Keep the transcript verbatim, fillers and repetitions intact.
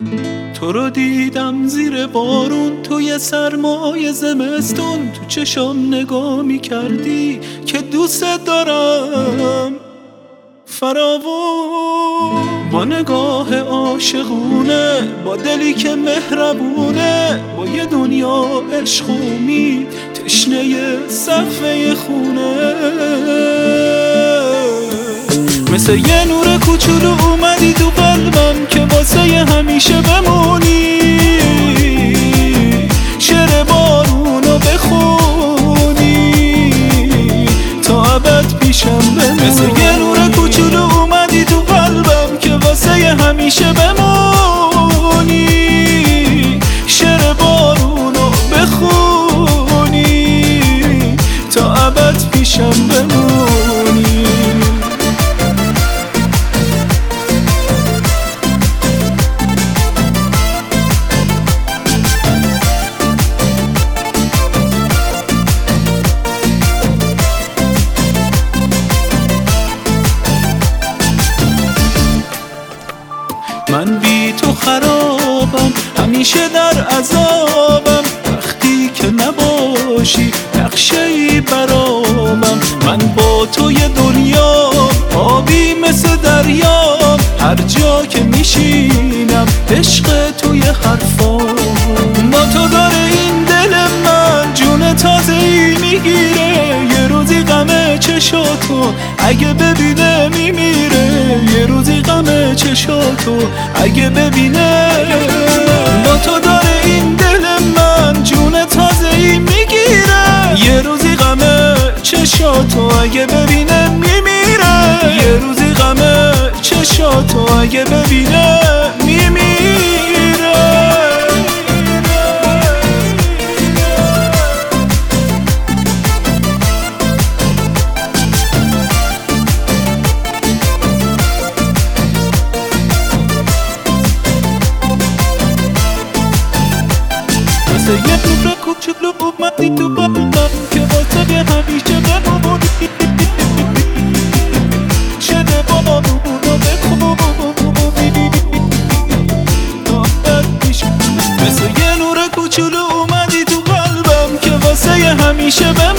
تو رو دیدم زیر بارون توی سرمای زمستون، تو چشام نگاه می کردی که دوست دارم فراوون. با نگاه عاشقونه، با دلی که مهربونه، با یه دنیا عشق و امید تشنه صفحه خونه. مثل یه نور کوچولو اومدی تو قلبم که واسه همیشه بمونی، شعر بارونو بخونی تا ابد پیشم بمونی. مثل یه نور کوچولو اومدی تو قلبم که واسه همیشه بمونی، شعر بارونو بخونی تا ابد پیشم بمونی. من بی تو خرابم، همیشه در عذابم، وقتی که نباشی نقشه‌ای برامم. من با توی دنیا آبی مثل دریام، هر جا که میشینم عشق توی حرفام. با تو داره این دل من جون تازه‌ای میگیره، یه روزی غم چشاتو اگه ببینه میمیره، یه روزی غم چشاتو اگه ببینه. با تو داره این دل من جون تازه‌ای میگیره، یه روزی غم چشاتو اگه ببینه میمیره، یه روزی غم چشاتو اگه ببینه میمیره. مثل یه نور کوچولو اومدی تو قلبم که واسه همیشه بمونی، شعر بارونو بخونی تا ابد پیشم. مثل یه نور کوچولو اومدی تو قلبم که واسه همیشه بمونی،